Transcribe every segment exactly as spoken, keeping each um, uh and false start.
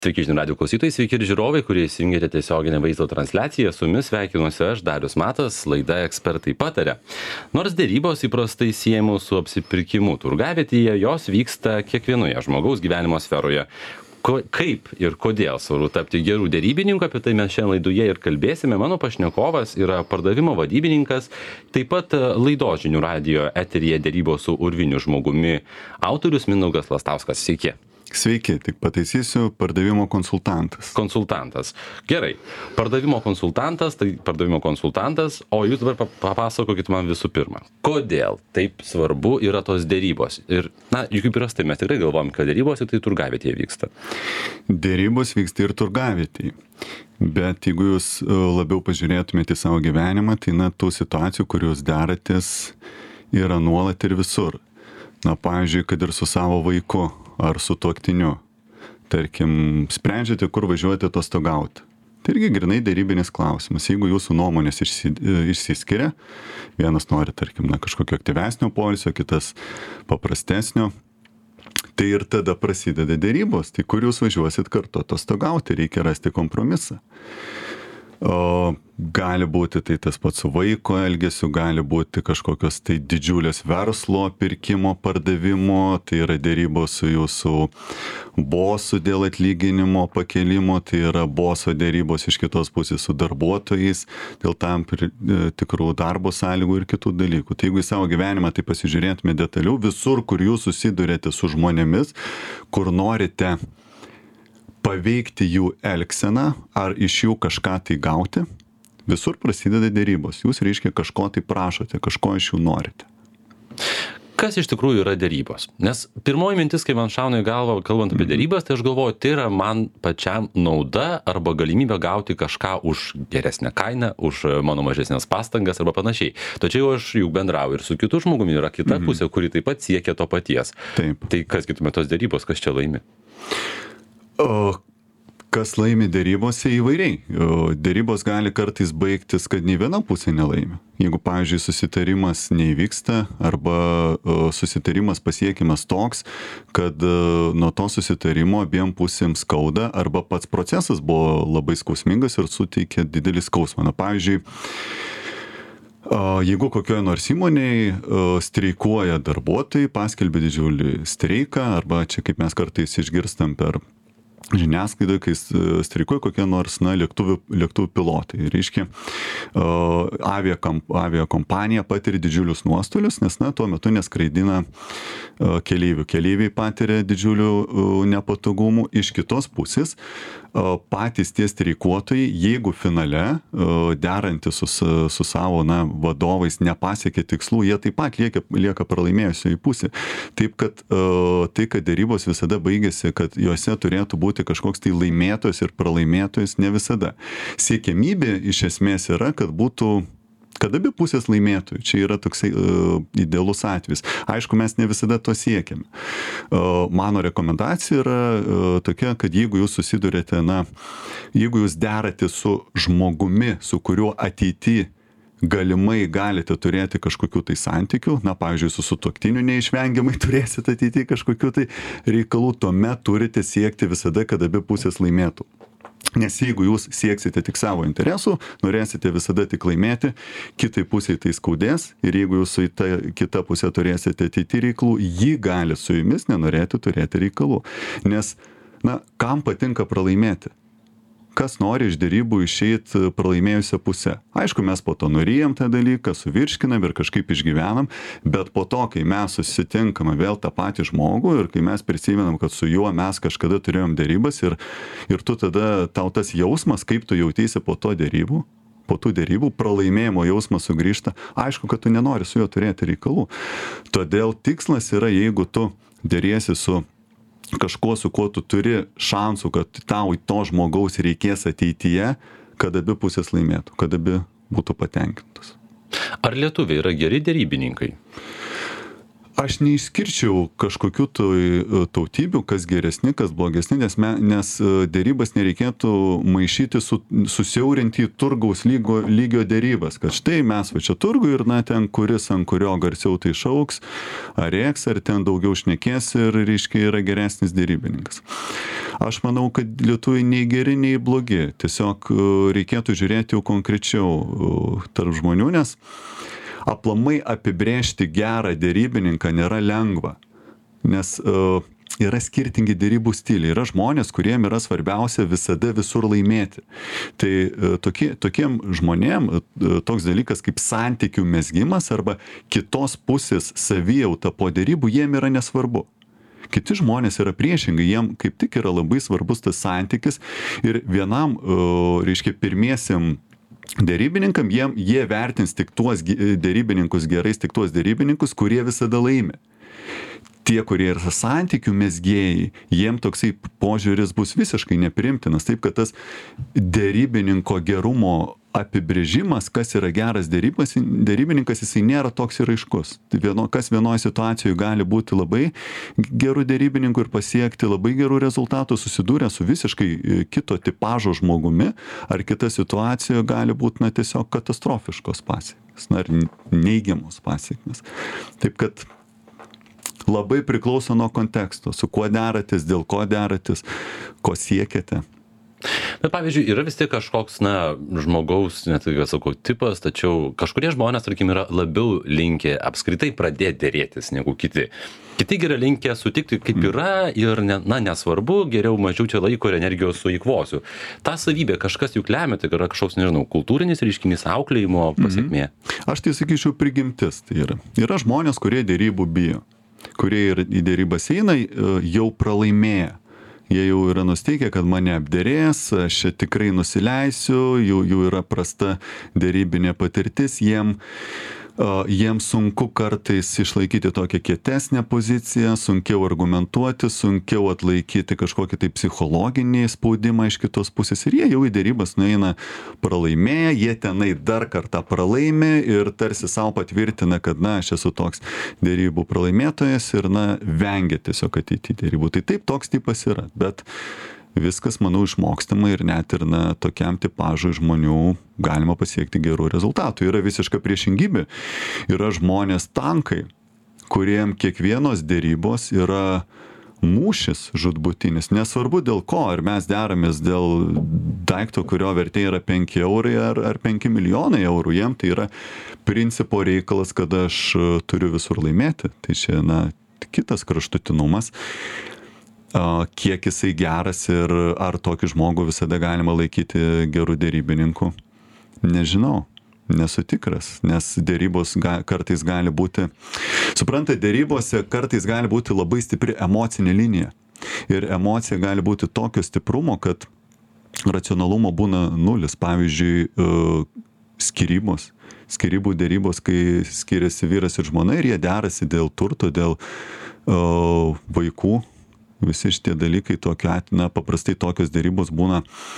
Sveiki žinių radijo klausytojai, sveiki ir žiūrovai, kurie įsijungėte tiesioginę vaizdo transliaciją. Su jumis sveikinuosi aš, Darius Matas, laida Ekspertai pataria. Nors dėrybos įprastai siejamos su apsipirkimu turgavietėje, jos vyksta kiekvienoje žmogaus gyvenimo sferoje. Ko, kaip ir kodėl svarbu tapti gerų dėrybininkų, apie tai mes šiandien laidoje ir kalbėsime. Mano pašnekovas yra pardavimo vadybininkas, taip pat laidos žinių radijo eteryje dėrybos su urviniu žmogumi autorius Mindaugas Lastauskas. Sveiki. Sveiki, tik pataisysiu, pardavimo konsultantas. Konsultantas. Gerai, pardavimo konsultantas, tai pardavimo konsultantas, o jūs dabar papasakokit man visų pirma, kodėl taip svarbu yra tos dėrybos. Ir, na, juk kaip įprastai, mes tikrai galvom, kad dėrybos tai turgavietėje vyksta. Dėrybos vyksta ir turgavietėje. Bet jeigu jūs labiau pažiūrėtumėte į savo gyvenimą, tai na, tų situacijų, kur jūs deratės, yra nuolat ir visur. Na, pavyzdžiui, kad ir su savo vaiku ar su tuoktiniu. Tarkim, sprendžiate, kur važiuojate atostogauti. Tai irgi grinai dėrybinis klausimas. Jeigu jūsų nuomonės išsi, išsiskiria, vienas nori, tarkim, na, kažkokio aktyvesnio poilsio, kitas paprastesnio, tai ir tada prasideda dėrybos. Tai kur jūs važiuosit kartu atostogauti, reikia rasti kompromisą. O gali būti tai tas pats su vaiko elgesiu, gali būti kažkokios tai didžiulės verslo pirkimo, pardavimo, tai yra dėrybos su jūsų bosu dėl atlyginimo pakelimo, tai yra boso dėrybos iš kitos pusės su darbuotojais dėl tam tikrų darbo sąlygų ir kitų dalykų. Tai jeigu į savo gyvenimą tai pasižiūrėtume detaliau, visur, kur jūs susidurėte su žmonėmis, kur norite paveikti jų elgseną ar iš jų kažką tai gauti, visur prasideda dėrybos. Jūs, reiškia, kažko tai prašote, kažko iš jų norite. Kas iš tikrųjų yra dėrybos? Nes pirmoji mintis, kai man šauna į galvą, kalbant apie dėrybas, tai aš galvoju, tai yra man pačiam nauda arba galimybė gauti kažką už geresnę kainą, už mano mažesnės pastangas arba panašiai. Tačiau aš juk bendrauju ir su kitu žmogumi, yra kita mhm. pusė, kuri taip pat siekia to paties. Taip. Tai kas kitume tos dėrybos, kas čia laimi? O kas laimi dėrybose įvairiai. Dėrybos gali kartais baigtis, kad nei viena pusė nelaimi. Jeigu, pavyzdžiui, susitarimas neįvyksta arba susitarimas pasiekimas toks, kad nuo to susitarimo abiem pusėms skauda arba pats procesas buvo labai skausmingas ir suteikė didelį skausmą. Na, pavyzdžiui, jeigu kokioje nors įmonėje streikuoja darbuotojai, paskelbia didžiulį streiką arba čia, kaip mes kartais išgirstam per žiniasklaidai, kai streikuoja kokie nors na, lėktuvų, lėktuvų pilotai. Reiškia, aviakompanija patiria didžiulius nuostolius, nes na, tuo metu neskraidina keleivių. Keleiviai patiria didžiulių nepatogumų. Iš kitos pusės, patys tie streikuotojai, jeigu finale derantis su, su savo na, vadovais nepasiekia tikslų, jie taip pat lieka, lieka pralaimėjusioji pusė. Taip, kad tai, kad dėrybos visada baigėsi, kad juose turėtų būti kažkoks tai laimėtojas ir pralaimėtojas, ne visada. Siekiamybė iš esmės yra, kad būtų kad abi pusės laimėtų. Čia yra toksai uh, idealus atvejis. Aišku, mes ne visada to siekiame. Uh, mano rekomendacija yra uh, tokia, kad jeigu jūs susidurėte, na, jeigu jūs derate su žmogumi, su kuriuo ateity galimai galite turėti kažkokių tai santykių, na, pavyzdžiui, su sutuoktiniu neišvengiamai turėsite ateityje kažkokių tai reikalų, tuomet turite siekti visada, kad abi pusės laimėtų. Nes jeigu jūs sieksite tik savo interesų, norėsite visada tik laimėti, kitai pusiai tai skaudės ir jeigu jūs su ta kita pusė turėsite ateityje reikalų, ji gali su jumis nenorėti turėti reikalų. Nes, na, kam patinka pralaimėti? Kas nori iš dėrybų išeit pralaimėjusią pusę. Aišku, mes po to norėjom tą dalyką, suvirškinam ir kažkaip išgyvenam, bet po to, kai mes susitinkame vėl tą patį žmogų ir kai mes prisimenam, kad su juo mes kažkada turėjom dėrybas ir, ir tu tada tau tas jausmas, kaip tu jautysi po to dėrybų, po tų dėrybų, pralaimėjimo jausmas sugrįžta, aišku, kad tu nenori su juo turėti reikalų. Todėl tikslas yra, jeigu tu dėriesi su kažkuo, su kuo tu turi šansų, kad tau to žmogaus reikės ateityje, kad abi pusės laimėtų, kad abi būtų patenkintos. Ar lietuviai yra geri dėrybininkai? Aš neišskirčiau kažkokių tai tautybių, kas geresni, kas blogesni, nes, me, nes dėrybas nereikėtų maišyti, su, susiaurinti į turgaus lygo, lygio dėrybas, kad štai mes va čia turgų ir na ten kuris ant kurio garsiau tai šauks, ar rėks, ar ten daugiau šnekės ir reiškia yra geresnis dėrybininkas. Aš manau, kad lietuviai nei geri, nei blogi, tiesiog reikėtų žiūrėti jau konkrečiau tarp žmonių, nes aplamai apibrėžti gerą dėrybininką nėra lengva, nes uh, yra skirtingi dėrybų stiliai. Yra žmonės, kuriem yra svarbiausia visada visur laimėti. Tai uh, tokie, tokiem žmonėm uh, toks dalykas kaip santykių mezgimas arba kitos pusės savijauta po dėrybų jiem yra nesvarbu. Kiti žmonės yra priešingai, jiem kaip tik yra labai svarbus tas santykis ir vienam, uh, reiškia, pirmiesiam dėrybininkam, jiem, jie vertins tik tuos dėrybininkus gerais, tik tuos dėrybininkus, kurie visada laimi. Tie, kurie yra santykių mezgėjai, jiem toksai požiūris bus visiškai nepriimtinas. Taip, kad tas dėrybininko gerumo apibrėžimas, kas yra geras dėrybas, dėrybininkas, jisai nėra toks ir aiškus. Tai vieno, kas vienoje situacijoje gali būti labai gerų dėrybininkų ir pasiekti labai gerų rezultatų, susidūrę su visiškai kito tipažo žmogumi, ar kita situacija gali būti na, tiesiog katastrofiškos pasiekmes, na, ar neigiamos pasiekmes. Taip kad labai priklauso nuo konteksto, su kuo deratės, dėl ko deratės, ko siekiate. Bet pavyzdžiui, yra vis tiek kažkoks, na, žmogaus, net kaip sakau, tipas, tačiau kažkurie žmonės, tarkim, yra labiau linkę apskritai pradėti dėrėtis negu kiti. Kiti yra linkę sutikti kaip yra ir, ne, na, nesvarbu, geriau mažiau čia laiko ir energijos sueikvosiu. Ta savybė kažkas juk lemia, tai yra kažkoks, nežinau, kultūrinis reiškinys, auklėjimo pasiekmė. Mhm. Aš tai sakyčiau, prigimtis tai yra. Yra žmonės, kurie dėrybų bijo, kurie ir į dėrybas eina jau pralaimėję. Jie jau yra nusteikę, kad mane apderės, aš čia tikrai nusileisiu, jų, jų yra prasta dėrybinė patirtis, jiem, uh, jiem sunku kartais išlaikyti tokią kietesnę poziciją, sunkiau argumentuoti, sunkiau atlaikyti kažkokį tai psichologinį spaudimą iš kitos pusės ir jie jau į dėrybas nueina pralaimėję, jie tenai dar kartą pralaimi ir tarsi savo patvirtina, kad na, aš esu toks dėrybų pralaimėtojas ir na, vengia tiesiog ateiti į dėrybų. Tai taip, toks tipas yra. Bet viskas, manau, išmokstama ir net ir na, tokiam tipažui žmonių galima pasiekti gerų rezultatų. Yra visiška priešingybė. Yra žmonės tankai, kuriem kiekvienos dėrybos yra mūšis žūtbūtinis. Nesvarbu dėl ko, ar mes deramės dėl daikto, kurio vertė yra penki eurai ar, ar penki milijonai eurų. Jiem tai yra principo reikalas, kad aš turiu visur laimėti. Tai čia na, kitas kraštutinumas. Kiek jisai geras ir ar tokį žmogų visada galima laikyti gerų dėrybininkų, nežinau, nesu tikras, nes dėrybos ga, kartais gali būti, suprantate, dėrybose kartais gali būti labai stipri emocinė linija ir emocija gali būti tokio stiprumo, kad racionalumo būna nulis, pavyzdžiui, skyrybos, skyrybų dėrybos, kai skiriasi vyras ir žmona ir jie derasi dėl turto, dėl uh, vaikų. Visi šitie dalykai tokiu atveju, na, paprastai tokios dėrybos būna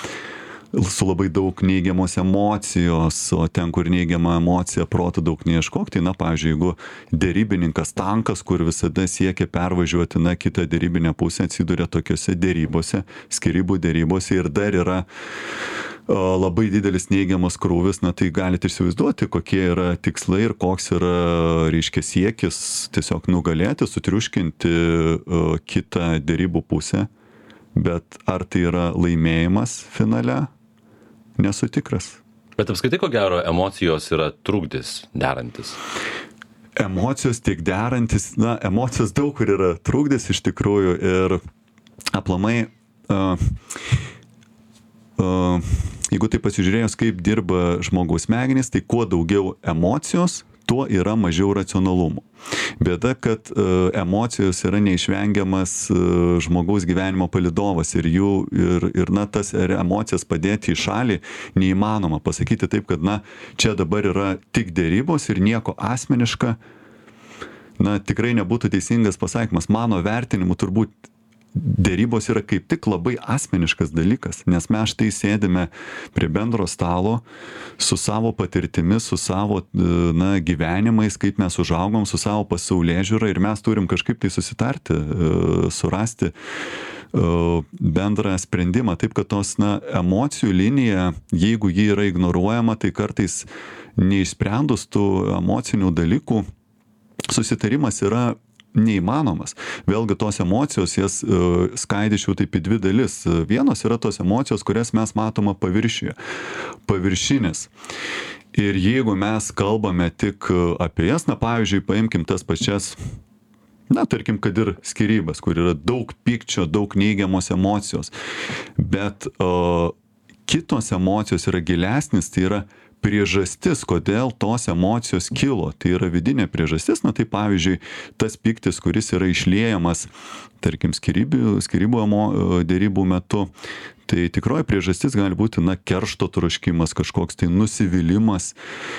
su labai daug neigiamos emocijos, o ten, kur neigiama emocija, proto daug neieškok. Tai, na, pavyzdžiui, jeigu dėrybininkas tankas, kur visada siekia pervažiuoti, na, kitą dėrybinę pusę, atsiduria tokiuose dėrybose, skyrybų dėrybose ir dar yra labai didelis neigiamas krūvis, na tai galite įsivaizduoti, kokie yra tikslai ir koks yra, reiškia, siekis tiesiog nugalėti, sutriuškinti uh, kitą dėrybų pusę, bet ar tai yra laimėjimas finale, nesu tikras. Bet apskritai, ko gero, emocijos yra trukdis derantis. Emocijos tiek derantis, na, emocijos daug kur yra trukdis iš tikrųjų ir aplamai uh, Uh, jeigu tai pasižiūrėjus, kaip dirba žmogaus smegenys, tai kuo daugiau emocijos, tuo yra mažiau racionalumo. Bėda, kad uh, emocijos yra neišvengiamas uh, žmogaus gyvenimo palydovas ir jų, ir, ir na, tas emocijas padėti į šalį neįmanoma. Pasakyti taip, kad na, čia dabar yra tik dėrybos ir nieko asmeniška, na, tikrai nebūtų teisingas pasakymas. Mano vertinimu turbūt dėrybos yra kaip tik labai asmeniškas dalykas, nes mes štai sėdime prie bendro stalo su savo patirtimi, su savo na, gyvenimais, kaip mes užaugom, su savo pasaulėžiūra ir mes turim kažkaip tai susitarti, surasti bendrą sprendimą. Taip, kad tos na, emocijų linija, jeigu ji yra ignoruojama, tai kartais neišsprendus tų emocinių dalykų, susitarimas yra neįmanomas. Vėlgi tos emocijos, jas uh, skaidyčiau taip į dvi dalis. Vienos yra tos emocijos, kurias mes matome paviršiuje, paviršinės. Ir jeigu mes kalbame tik apie jas, na pavyzdžiui, paimkim tas pačias, na tarkim, kad ir skyrybas, kur yra daug pykčio, daug neigiamos emocijos, bet uh, kitos emocijos yra gilesnis, tai yra priežastis, kodėl tos emocijos kilo. Tai yra vidinė priežastis, na tai pavyzdžiui, tas pyktis, kuris yra išliejamas, tarkim, skyrybų, skyrybų emo, dėrybų metu, tai tikroji priežastis gali būti, na, keršto troškimas, kažkoks tai nusivylimas,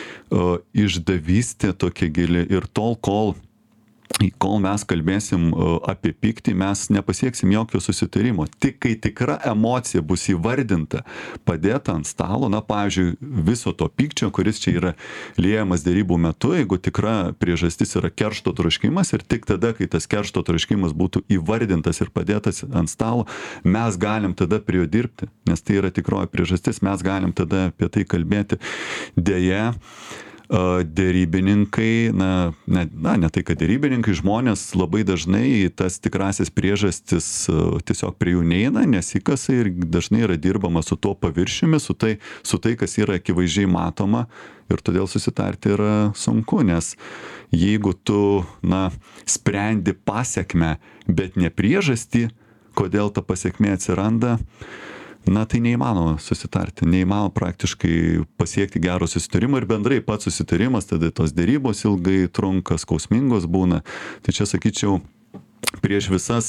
išdavystė tokia gili ir tol, kol kol mes kalbėsim apie pyktį, mes nepasieksim jokio susitarimo. Tik kai tikra emocija bus įvardinta, padėta ant stalo, na, pavyzdžiui, viso to pykčio, kuris čia yra liejamas dėrybų metu, jeigu tikra priežastis yra keršto troškimas ir tik tada, kai tas keršto troškimas būtų įvardintas ir padėtas ant stalo, mes galim tada prie jo dirbti, nes tai yra tikroji priežastis, mes galim tada apie tai kalbėti. Deja, dėrybininkai, na, ne, na, ne tai, kad dėrybininkai, žmonės labai dažnai tas tikrasis priežastis tiesiog prie jų neina, nesikasa ir dažnai yra dirbama su tuo paviršiumi, su tai, su tai, kas yra akivaizdžiai matoma ir todėl susitarti yra sunku, nes jeigu tu, na, sprendi pasiekmę, bet ne priežastį, kodėl ta pasiekmė atsiranda, na tai neįmanoma susitarti, neįmanoma praktiškai pasiekti gero susitarimo ir bendrai pats susitarimas, tada tos dėrybos ilgai trunka, skausmingos būna. Tai čia sakyčiau, prieš visas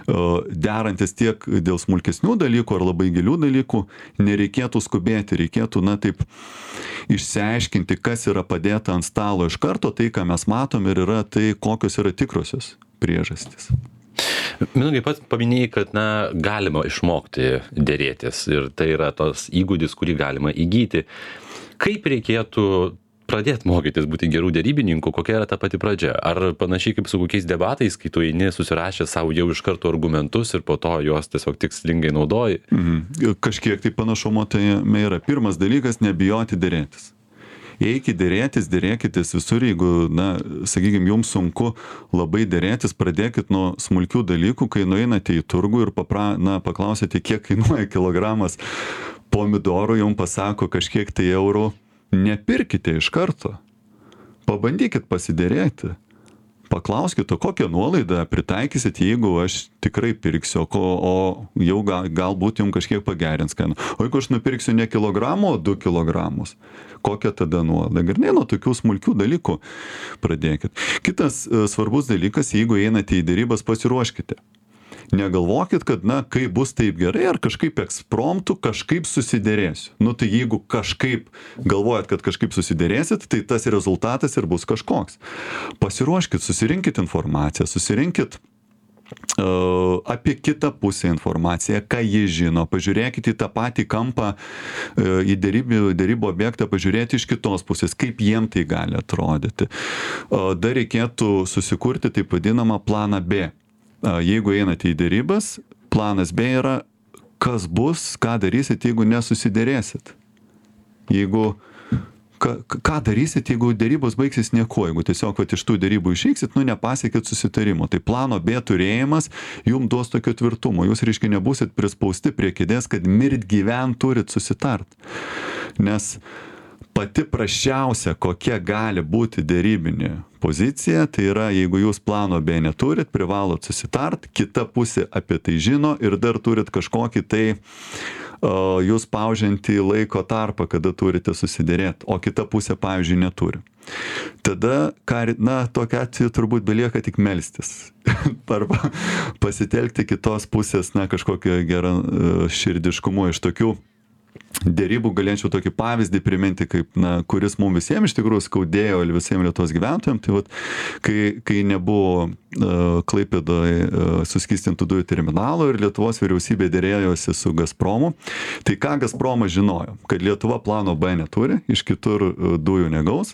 derantis tiek dėl smulkesnių dalykų ar labai gilių dalykų, nereikėtų skubėti, reikėtų, na taip, išsiaiškinti, kas yra padėta ant stalo iš karto, tai, ką mes matom ir yra tai, kokios yra tikrosios priežastys. Mindaugai, pats paminėjai, kad na, galima išmokti dėrėtis ir tai yra tos įgūdis, kurį galima įgyti. Kaip reikėtų pradėti mokytis būti gerų dėrybininkų, kokia yra ta pati pradžia? Ar panašiai kaip su kokiais debatais, kai tu eini susirašę savo jau iš karto argumentus ir po to juos tiesiog tikslingai naudoji? Mhm. Kažkiek tai panašumo tai yra. Pirmas dalykas, nebijoti dėrėtis. Eikit dėrėtis, dėrėkitės visur, jeigu, na, sakykime, jums sunku labai dėrėtis, pradėkit nuo smulkių dalykų, kai nueinate į turgų ir papra, na, paklausėte, kiek kainuoja kilogramas pomidorų, jums pasako kažkiek tai eurų, nepirkite iš karto, pabandykit pasidėrėti. Paklauskite, kokią nuolaidą pritaikysit, jeigu aš tikrai pirksiu, o, o jau gal, galbūt jums kažkiek pagerins kainą. O jeigu aš nupirksiu ne kilogramų, o du kilogramus, kokią tada nuolaidą? Ir ne nuo tokių smulkių dalykų pradėkit. Kitas svarbus dalykas, jeigu einate į dėrybas, pasiruoškite. Negalvokit, kad, na, kaip bus taip gerai, ar kažkaip ekspromtu, kažkaip susidėrėsiu. Nu, tai jeigu kažkaip galvojat, kad kažkaip susidėrėsit, tai tas rezultatas ir bus kažkoks. Pasiruoškit, susirinkit informaciją, susirinkit uh, apie kitą pusę informaciją, ką jie žino, pažiūrėkit į tą patį kampą, uh, į dėrybų, dėrybų objektą, pažiūrėti iš kitos pusės, kaip jiem tai gali atrodyti. Uh, dar reikėtų susikurti taip vadinamą planą B. Jeigu einate į dėrybas, planas B yra, kas bus, ką darysit, jeigu nesusidėrėsit. Jeigu, ką, ką darysit, jeigu dėrybos baigsis nieko, jeigu tiesiog vat, iš tų dėrybų išeiksit, nu nepasiekit susitarimo. Tai plano B turėjimas jums duos tokio tvirtumo. Jūs, reiškia, nebūsit prispausti prie kėdės, kad mirt gyvent turit susitart. Nes pati prasčiausia, kokia gali būti dėrybinė pozicija, tai yra, jeigu jūs plano B neturit, privalot susitart, kita pusė apie tai žino ir dar turit kažkokį tai uh, jūs paužiantį laiko tarpą, kada turite susidėrėti, o kita pusė, pavyzdžiui, neturi. Tada, na, tokia atveju turbūt belieka tik melstis. Arba pasitelkti kitos pusės, na, kažkokio gerą uh, širdiškumo iš tokių dėrybų galėčiau tokį pavyzdį priminti, kaip, na, kuris mums visiems iš tikrųjų skaudėjo ir visiems Lietuvos gyventojams. Tai vat, kai, kai nebuvo uh, Klaipėdoje uh, suskystintų dujų terminalo ir Lietuvos vyriausybė dėrėjosi su Gazpromu, tai ką Gazpromas žinojo? Kad Lietuva plano B neturi, iš kitur uh, dujų negaus.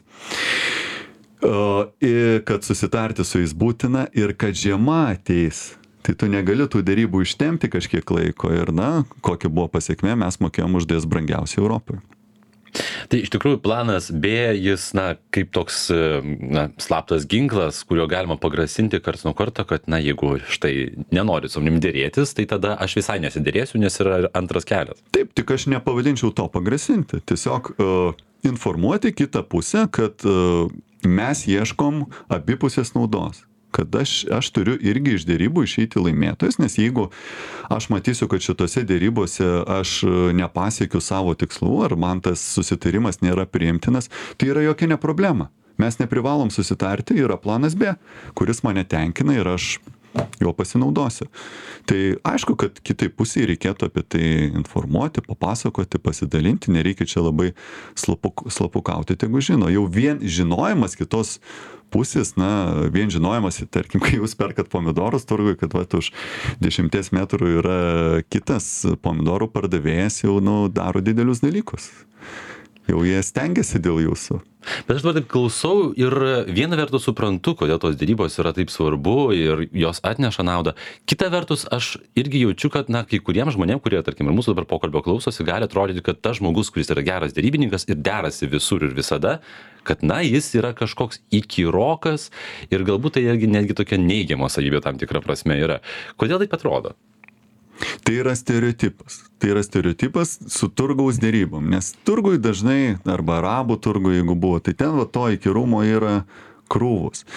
Uh, ir kad susitarti su jais būtina ir kad žiema ateis. Tai tu negali tų dėrybų ištemti kažkiek laiko ir, na, kokia buvo pasiekmė, mes mokėjom už dujas brangiausiai Europoje. Tai iš tikrųjų planas B, jis, na, kaip toks, na, slaptas ginklas, kurio galima pagrasinti karts nuo karto, kad, na, jeigu štai nenori su manim dėrėtis, tai tada aš visai nesidėrėsiu, nes yra antras kelias. Taip, tik aš nepavadinčiau to pagrasinti. Tiesiog uh, informuoti kitą pusę, kad uh, mes ieškom abipusės naudos. Kad aš, aš turiu irgi iš dėrybų išeiti laimėtojas, nes jeigu aš matysiu, kad šitose dėrybose aš nepasiekiu savo tikslų, ar man tas susitarimas nėra priimtinas, tai yra jokia ne problema. Mes neprivalom susitarti, yra planas B, kuris mane tenkina ir aš jo pasinaudosiu. Tai aišku, kad kitai pusiai reikėtų apie tai informuoti, papasakoti, pasidalinti, nereikia čia labai slapuk, slapukauti, tegu žino. Jau vien žinojimas kitos pusės, na, vien žinojimas, tarkim, kai jūs perkat pomidorus turgui, kad va, už dešimties metrų yra kitas pomidorų pardavėjas, jau, nu, daro didelius dalykus. Jau jie stengiasi dėl jūsų. Bet aš dabar taip klausau ir viena vertus suprantu, kodėl tos dėrybos yra taip svarbu ir jos atneša naudą. Kita vertus, aš irgi jaučiu, kad, na, kai kuriems žmonėms, kurie, tarkim, ir mūsų dabar pokalbio klausosi, gali atrodyti, kad tas žmogus, kuris yra geras dėrybininkas ir derasi visur ir visada, kad, na, jis yra kažkoks įkyrokas ir galbūt tai irgi netgi tokia neigiama savybė tam tikra prasme yra. Kodėl taip atrodo? Tai yra stereotipas. Tai yra stereotipas su turgaus dėrybom, nes turgui dažnai, arba arabų turgui, jeigu buvo, tai ten va to įkyrumo yra krūvos.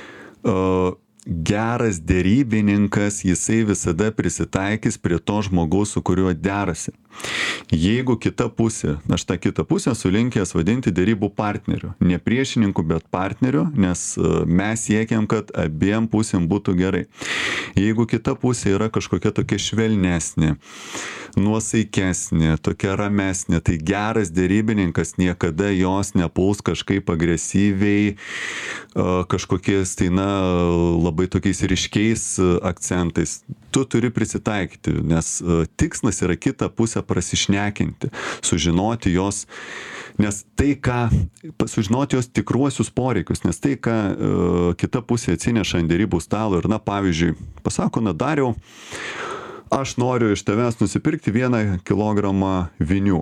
Uh, geras dėrybininkas, jisai visada prisitaikys prie to žmogaus, su kuriuo derasi. Jeigu kita pusė, aš tą kitą pusę sulinkęs vadinti dėrybų partneriu, ne priešininku, bet partneriu, nes mes siekiam, kad abiem pusėm būtų gerai. Jeigu kita pusė yra kažkokia tokia švelnesnė, nuosaikesnė, tokia ramesnė, tai geras dėrybininkas niekada jos nepuls kažkaip agresyviai, kažkokiais, tai, na, labai tokiais ryškiais akcentais. Tu turi prisitaikyti, nes tikslas yra kitą pusę prasišnekinti, sužinoti jos, nes tai, ką, sužinoti jos tikruosius poreikius, nes tai, ką uh, kita pusė atsineša ant dėrybų stalo ir, na, pavyzdžiui, pasako, na, Dariau, aš noriu iš tavęs nusipirkti vieną kilogramą vinių.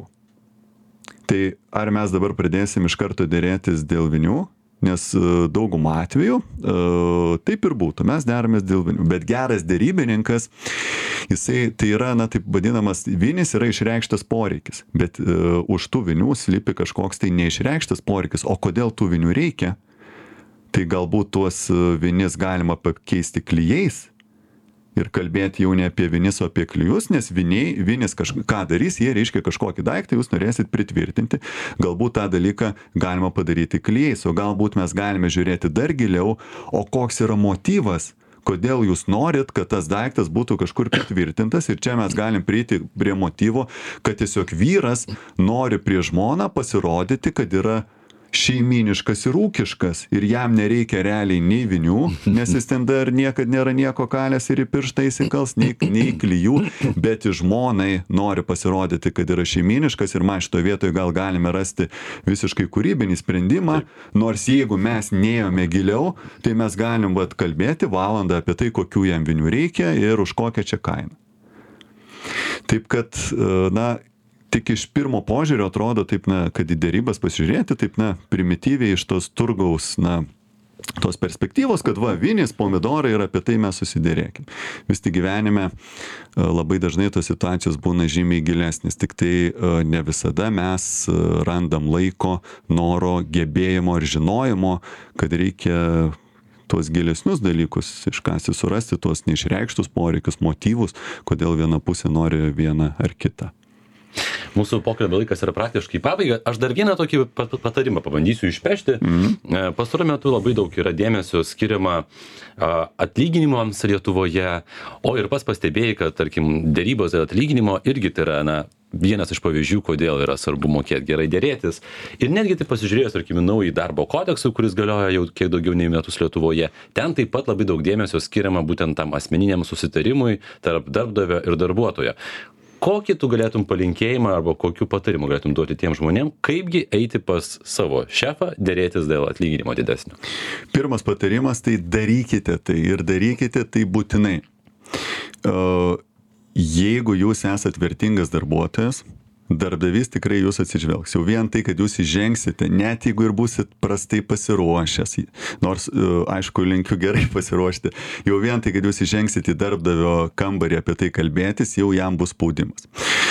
Tai ar mes dabar pradėsim iš karto dėrėtis dėl vinių? Nes daugumą atvejų taip ir būtų, mes deramės dėl vinių, bet geras dėrybininkas, jisai, tai yra, na, taip vadinamas, vinis yra išreikštas poreikis, bet uh, už tų vinių slypi kažkoks tai neišreikštas poreikis, o kodėl tų vinių reikia, tai galbūt tuos vinis galima pakeisti klijais ir kalbėti jau ne apie vinis, o apie klijus, nes viniai, vinis kažką darys, jie reiškia kažkokį daiktą, jūs norėsit pritvirtinti, galbūt tą dalyką galima padaryti klijais, o galbūt mes galime žiūrėti dar giliau, o koks yra motyvas, kodėl jūs norit, kad tas daiktas būtų kažkur pritvirtintas ir čia mes galim prieiti prie motyvo, kad tiesiog vyras nori prie žmoną pasirodyti, kad yra šeiminiškas ir ūkiškas ir jam nereikia realiai nei vinių, nes jis ten dar niekad nėra nieko kalęs ir į pirštą įsikals, nei, nei klijų, bet į žmonai nori pasirodyti, kad yra šeiminiškas ir man šitoje vietoje gal galime rasti visiškai kūrybinį sprendimą, nors jeigu mes neėjome giliau, tai mes galim vat kalbėti valandą apie tai, kokių jam vinių reikia ir už kokią čia kainą. Taip kad, na, tik iš pirmo požiūrio atrodo taip, na, kad į dėrybas pasižiūrėti, taip, na, primityviai iš tos turgaus, na, tos perspektyvos, kad va, vinis, pomidorai ir apie tai mes susidėrėkim. Vis tik gyvenime labai dažnai tos situacijos būna žymiai gilesnis, tik tai ne visada mes randam laiko, noro, gebėjimo ir žinojimo, kad reikia tuos gilesnius dalykus iškasti, surasti tuos neišreikštus poreikius, motyvus, kodėl viena pusė nori vieną ar kitą. Mūsų pokalbio laikas yra praktiškai pabaiga. Aš dar vieną tokį patarimą pabandysiu išpešti. Mm-hmm. Pastaruoju metu labai daug yra dėmesio skiriama atlyginimams Lietuvoje, o ir pats pastebėjai, kad, tarkim, dėrybos dėl atlyginimo irgi tai yra, na, vienas iš pavyzdžių, kodėl yra svarbu mokėti gerai dėrėtis. Ir netgi tai pasižiūrėjus, tarkim, naują darbo kodeksą, kuris galioja jau kiek daugiau nei metus Lietuvoje, ten taip pat labai daug dėmesio skiriama būtent tam asmeniniam susitarimui tarp darbdavio ir darbuotojo. Kokį tu galėtum palinkėjimą arba kokiu patarimu galėtum duoti tiem žmonėm, kaipgi eiti pas savo šefą dėrėtis dėl atlyginimo didesnio? Pirmas patarimas, tai darykite tai ir darykite tai būtinai. Uh, jeigu jūs esat vertingas darbuotojas, darbdavys tikrai jūs atsižvelgs. Jau vien tai, kad jūs įžengsite, net jeigu ir būsit prastai pasiruošęs, nors, aišku, linkiu gerai pasiruošti, jau vien tai, kad jūs įžengsite į darbdavio kambarį apie tai kalbėtis, jau jam bus spaudimas.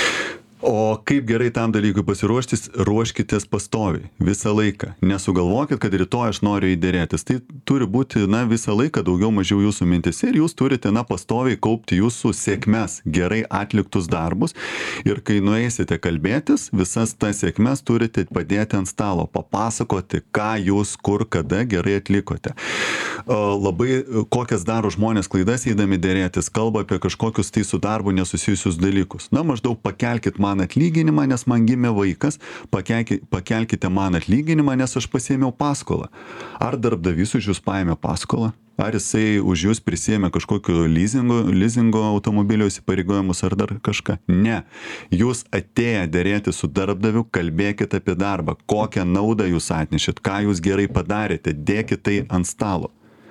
O kaip gerai tam dalykui pasiruoštis, ruoškitės pastoviai, visą laiką. Nesugalvokit, kad rytoj aš noriu įdėrėtis. Tai turi būti, na, visą laiką daugiau mažiau jūsų mintise ir jūs turite, na, pastoviai kaupti jūsų sėkmes, gerai atliktus darbus. Ir kai nueisite kalbėtis, visas tas sėkmes turite padėti ant stalo, papasakoti, ką jūs kur, kada gerai atlikote. Labai kokias daro žmonės klaidas eidami dėrėtis, kalba apie kažkokius tai su darbu nesusijusius dalykus. Na, maždaug pakelkit man atlyginimą, nes man gimė vaikas, pakelkite, pakelkite man atlyginimą, nes aš pasiėmiau paskolą. Ar darbdavys už jūs paėmė paskolą? Ar jisai už jūs prisėmė kažkokio leasingo, leasingo automobilio įsipareigojimus ar dar kažką? Ne. Jūs atėję dėrėti su darbdaviu, kalbėkite apie darbą, kokią naudą jūs atnešit, ką jūs gerai padarėte, dėkite tai ant stalo.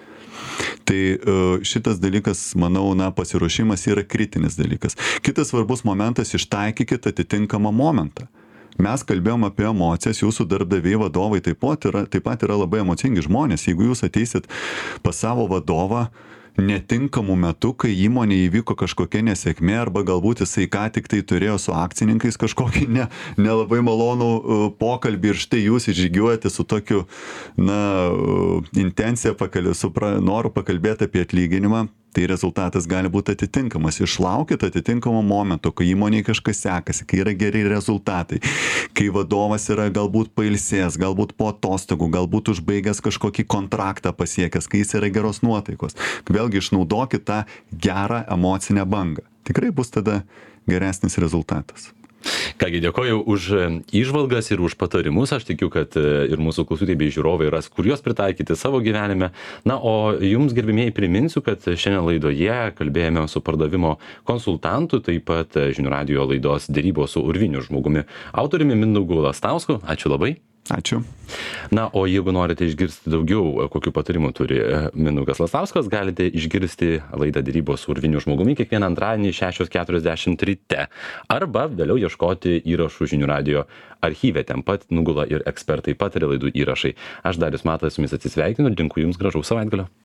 Tai šitas dalykas, manau, na, pasiruošimas yra kritinis dalykas. Kitas svarbus momentas, ištaikykite atitinkamą momentą. Mes kalbėjom apie emocijas, jūsų darbdaviai vadovai taip pat yra, taip pat yra labai emocingi žmonės. Jeigu jūs ateisit pas savo vadovą netinkamų metų, kai įmonė įvyko kažkokia nesėkmė arba galbūt jisai ką tik tai turėjo su akcininkais kažkokį ne, nelabai malonų uh, pokalbį ir štai jūs išžygiuojate su tokiu, na, uh, intencija, pakalbė, su pra, noru pakalbėti apie atlyginimą, tai rezultatas gali būti atitinkamas. Išlaukit atitinkamo momento, kai įmonėje kažkas sekasi, kai yra geri rezultatai, kai vadovas yra galbūt pailsėjęs, galbūt po atostogų, galbūt užbaigęs kažkokį kontraktą pasiekęs, kai jis yra geros nuotaikos. Vėlgi išnaudokit tą gerą emocinę bangą. Tikrai bus tada geresnis rezultatas. Kągi, dėkoju už įžvalgas ir už patarimus. Aš tikiu, kad ir mūsų klausytojai bei žiūrovai ras, kur juos pritaikyti savo gyvenime. Na, o jums, gerbimieji, priminsiu, kad šiandien laidoje kalbėjome su pardavimo konsultantu, taip pat Žinių radijo laidos Derybos su urviniu žmogumi autoriumi Mindaugu Lastausku. Ačiū labai. Ačiū. Na, o jeigu norite išgirsti daugiau, kokių patarimų turi Mindaugas Lastauskas, galite išgirsti laidą Derybos su urviniu žmogumi kiekvieną antradienį šešios keturiasdešimt ryte. Arba vėliau ieškoti įrašų Žinių radijo archyve. Ten pat nugula ir ekspertai pataria laidų įrašai. Aš Darius Matas su jumis atsisveikinu ir linkiu jums gražaus savaitgalio.